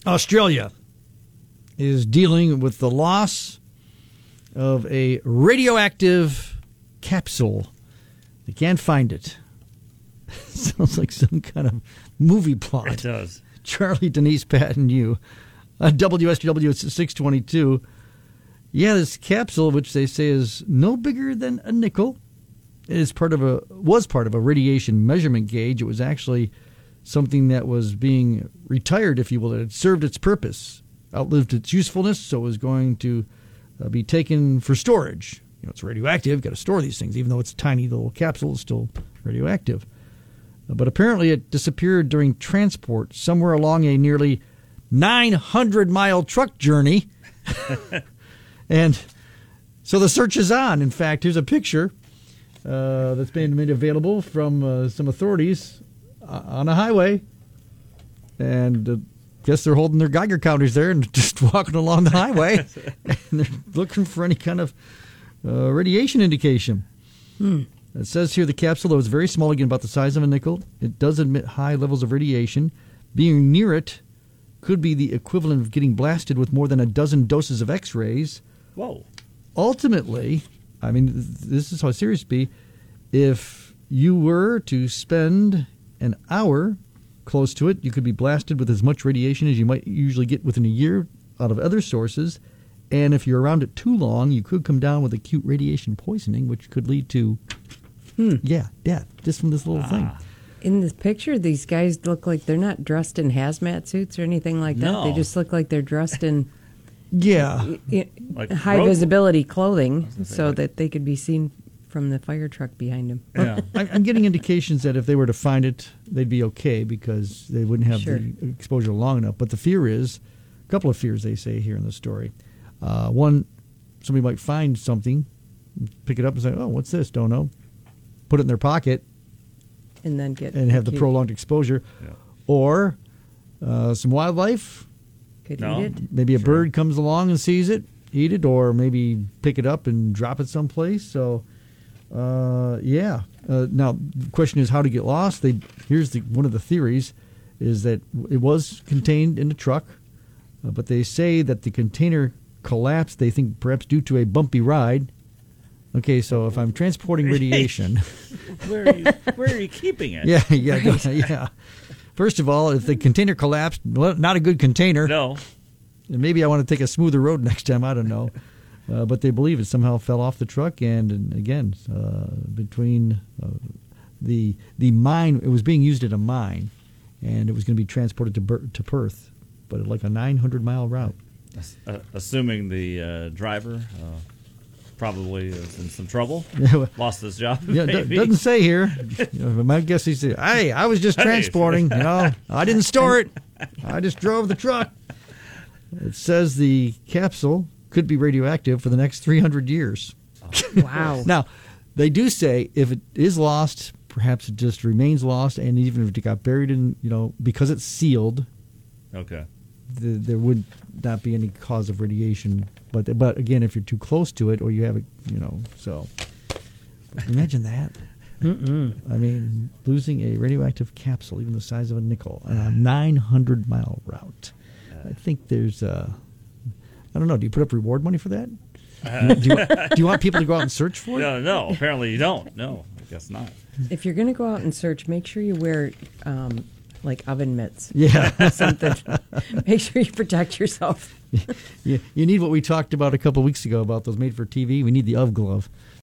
Australia is dealing with the loss of a radioactive capsule. They can't find it. Sounds like some kind of movie plot. It does. Charlie, Denise, Pat, and you. WSTW, it's 622. Yeah, this capsule, which they say is no bigger than a nickel, was part of a radiation measurement gauge. It was actually something that was being retired, if you will. It had served its purpose, outlived its usefulness, so it was going to be taken for storage. It's radioactive, got to store these things. Even though it's a tiny little capsule, it's still radioactive. But apparently it disappeared during transport somewhere along a nearly 900-mile truck journey. And so the search is on. In fact, here's a picture that's been made available from some authorities on a highway. And I guess they're holding their Geiger counters there and just walking along the highway. And they're looking for any kind of radiation indication. It says here the capsule, though, is very small, again, about the size of a nickel. It does emit high levels of radiation. Being near it could be the equivalent of getting blasted with more than a dozen doses of X-rays. Whoa. Ultimately, I mean, this is how serious it be. If you were to spend an hour close to it, you could be blasted with as much radiation as you might usually get within a year out of other sources. And if you're around it too long, you could come down with acute radiation poisoning, which could lead to, death, just from this little thing. In this picture, these guys look like they're not dressed in hazmat suits or anything like that. No. They just look like they're dressed in Like high visibility clothing so that they could be seen from the fire truck behind them. Yeah. I'm getting indications that if they were to find it, they'd be okay because they wouldn't have the exposure long enough. But the fear is, a couple of fears they say here in the story. One, somebody might find something, pick it up and say, oh, what's this? Don't know. Put it in their pocket. And then have the prolonged exposure. Yeah. Or some wildlife. Could eat it. Maybe a bird comes along and sees it, eat it, or maybe pick it up and drop it someplace. So, now, the question is how to get lost. Here's one of the theories is that it was contained in a truck, but they say that the container collapsed, they think perhaps due to a bumpy ride. Okay, so if I'm transporting radiation... Where are you keeping it? Yeah. First of all, if the container collapsed, well, not a good container. No. And maybe I want to take a smoother road next time, I don't know. But they believe it somehow fell off the truck, and again, between the mine, it was being used at a mine, and it was going to be transported to Perth, but like a 900-mile route. Assuming the driver probably is in some trouble, lost his job. Yeah, doesn't say here. My guess he said, "Hey, I was just transporting. I didn't store it. I just drove the truck." It says the capsule could be radioactive for the next 300 years. Wow. Now, they do say if it is lost, perhaps it just remains lost, and even if it got buried in, because it's sealed. Okay. There would not be any cause of radiation, but again, if you're too close to it or you have it, so imagine that. I mean, losing a radioactive capsule, even the size of a nickel, on a 900-mile route. I think there's, I don't know. Do you put up reward money for that? Do you want people to go out and search for it? No. Apparently you don't. No, I guess not. If you're going to go out and search, make sure you wear like oven mitts. Yeah. Something. Make sure you protect yourself. You need what we talked about a couple weeks ago about those made for TV. We need the glove.